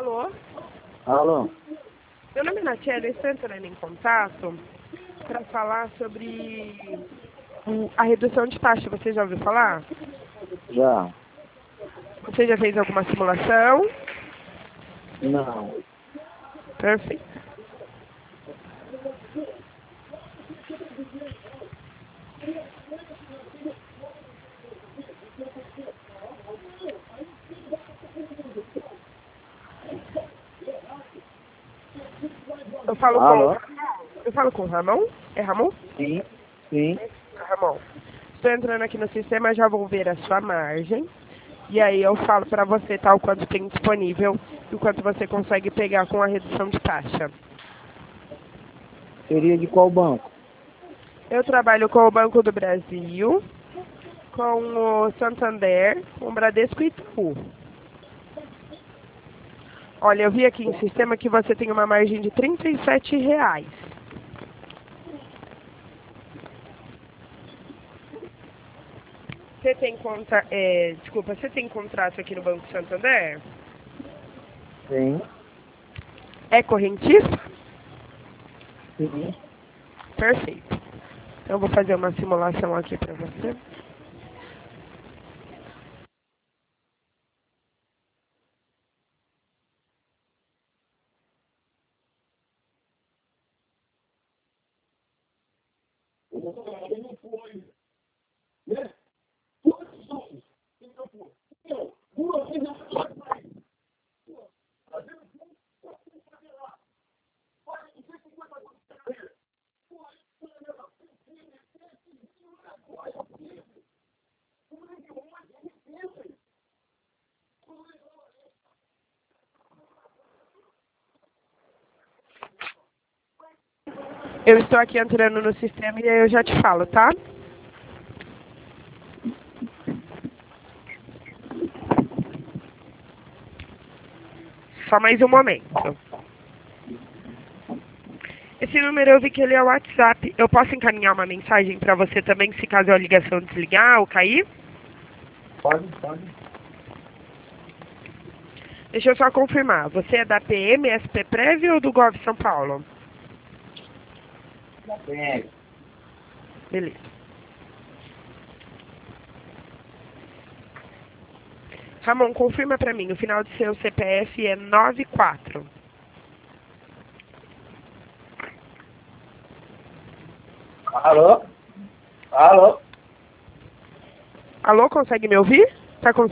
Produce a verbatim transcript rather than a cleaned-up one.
Alô? Alô? Meu nome é Natiele, eu estou entrando em contato para falar sobre o- a redução de taxa. Você já ouviu falar? Já? Você já fez alguma simulação? Não. Perfeito. Eu falo com Alô? eu falo com o Ramon? É Ramon? Sim, sim. Ramon. Estou entrando aqui no sistema, já vou ver a sua margem. E aí eu falo para você tal quanto tem disponível e o quanto você consegue pegar com a redução de taxa. Seria de qual banco? Eu trabalho com o Banco do Brasil, com o Santander, com o Bradesco e Itaú. Olha, eu vi aqui em sistema que você tem uma margem de trinta e sete reais. Você tem conta, é, desculpa, você tem contrato aqui no Banco Santander? Sim. É correntista? Sim. Perfeito. Então eu vou fazer uma simulação aqui para você. Eu estou aqui entrando no sistema e aí eu já te falo, tá? Só mais um momento. Esse número eu vi que ele é o WhatsApp. Eu posso encaminhar uma mensagem para você também, se caso a ligação desligar ou cair? Pode, pode. Deixa eu só confirmar. Você é da P M, S P Prev ou do Gov São Paulo? Tem. Beleza. Ramon, confirma para mim. O final do seu C P F é nove quatro. Alô? Alô? Alô, consegue me ouvir? Tá